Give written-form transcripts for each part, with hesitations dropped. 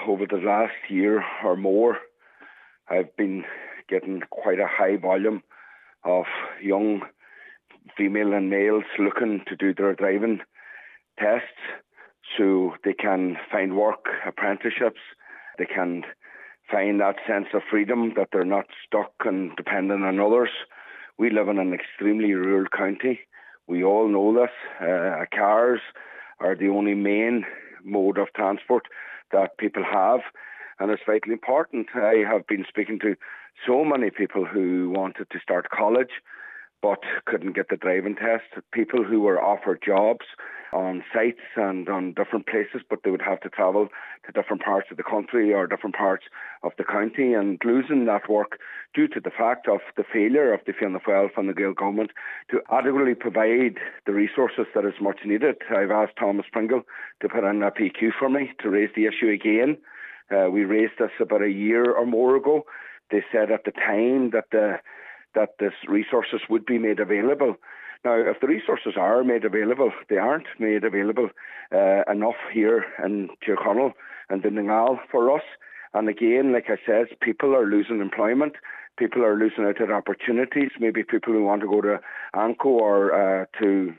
over the last year or more, I've been getting quite a high volume of young female and males looking to do their driving tests so they can find work, apprenticeships, they can find that sense of freedom that they're not stuck and dependent on others. We live in an extremely rural county. We all know this. Cars are the only main mode of transport that people have, and it's vitally important. I have been speaking to so many people who wanted to start college but couldn't get the driving test, people who were offered jobs on sites and on different places, but they would have to travel to different parts of the country or different parts of the county, and losing that work due to the fact of the failure of the Fianna Fáil Fine Gael government to adequately provide the resources that is much needed. I've asked Thomas Pringle to put in a PQ for me to raise the issue again. We raised this about a year or more ago. They said at the time that this resources would be made available. Now, if the resources are made available, they aren't made available enough here in Tyrconnell and Donegal for us. And again, like I said, people are losing employment. People are losing out at opportunities. Maybe people who want to go to ANCO or to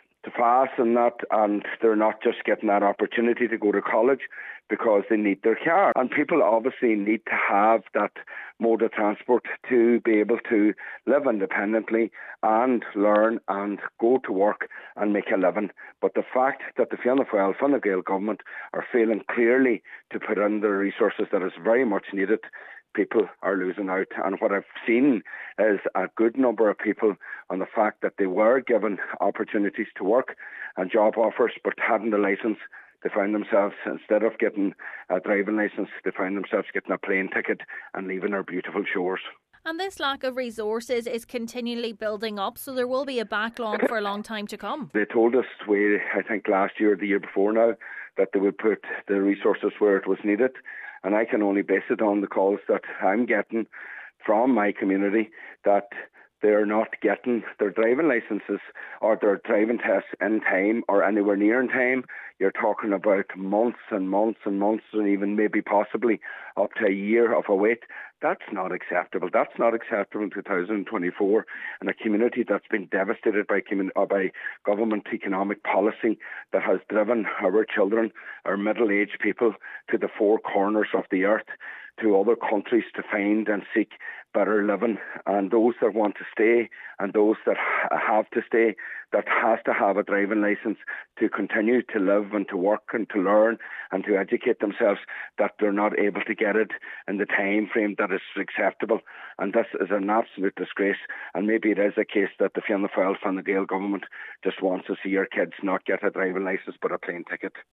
FAS and that, and they're not just getting that opportunity to go to college because they need their car. And people obviously need to have that mode of transport to be able to live independently and learn and go to work and make a living. But the fact that the Fianna Fáil Fine Gael government are failing clearly to put in the resources that is very much needed, people are losing out. And what I've seen is a good number of people on the fact that they were given opportunities to work and job offers but hadn't the licence. They find themselves, instead of getting a driving licence, they find themselves getting a plane ticket and leaving our beautiful shores. And this lack of resources is continually building up, so there will be a backlog for a long time to come. They told us, I think last year or the year before now, that they would put the resources where it was needed. And I can only base it on the calls that I'm getting from my community that they're not getting their driving licences or their driving tests in time or anywhere near in time. You're talking about months and months and months and even maybe possibly up to a year of a wait. That's not acceptable. That's not acceptable in 2024 in a community that's been devastated by government economic policy that has driven our children, our middle-aged people to the four corners of the earth, to other countries to find and seek better living. And those that want to stay and those that have to stay, that has to have a driving licence to continue to live and to work and to learn and to educate themselves, that they're not able to get it in the time frame that is acceptable. And this is an absolute disgrace. And maybe it is a case that the Fianna Fáil Fine Gael government just wants to see our kids not get a driving licence but a plane ticket.